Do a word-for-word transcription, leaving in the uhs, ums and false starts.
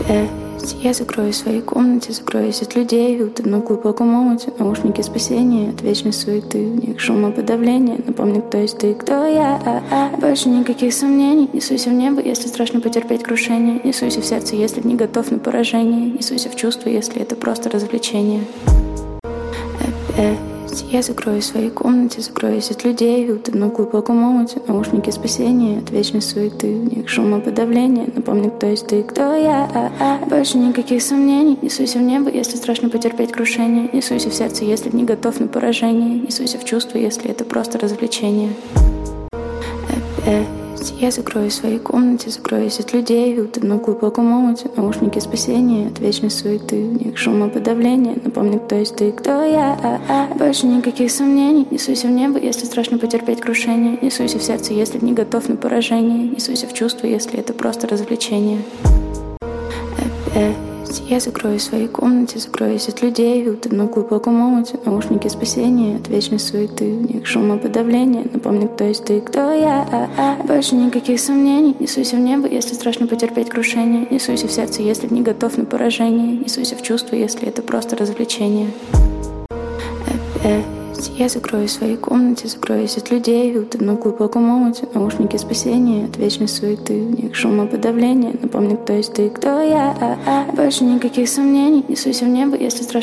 Опять я закроюсь в своей комнате, закроюсь от людей, утону в глубоком омуте. Наушники спасения от вечной суеты, в них шумоподавление. Напомни, кто есть ты, кто я. Больше никаких сомнений. Несусь в небо, если страшно потерпеть крушение. Несусь в сердце, если не готов на поражение. Несусь в чувства, если это просто развлечение. Опять я закроюсь в своей комнате, закроюсь от людей, утону в глубоком омуте. Наушники спасения от вечной суеты, в них шумоподавление. Напомни, кто есть ты, кто я. Больше никаких сомнений. Несусь в небо, если страшно потерпеть крушение. Несусь в сердце, если не готов на поражение. Несусь в чувства, если это просто развлечение. Опять я закроюсь в своей комнате, закроюсь от людей, утону в глубоком омуте. Наушники спасения от вечной суеты, в них шумоподавление. Напомни, кто есть ты, кто я. Больше никаких сомнений. Несусь в небо, если страшно потерпеть крушение. Несусь в сердце, если не готов на поражение. Несусь в чувства, если это просто развлечение. Опять я закроюсь в своей комнате, закроюсь от людей, утону в глубоком омуте. Наушники спасения от вечной суеты, в них шумоподавление. Напомни, кто есть ты, кто я. Больше никаких сомнений. Несусь в небо, если страшно потерпеть крушение. Несусь в сердце, если не готов на поражение. Несусь в чувства, если это просто развлечение. Опять я закроюсь в своей комнате, закроюсь от людей, утону в глубоком омуте. Наушники спасения от вечной суеты, в них шумоподавление. Напомни, кто есть ты, кто я. Больше никаких сомнений. Несусь в небо, если страшно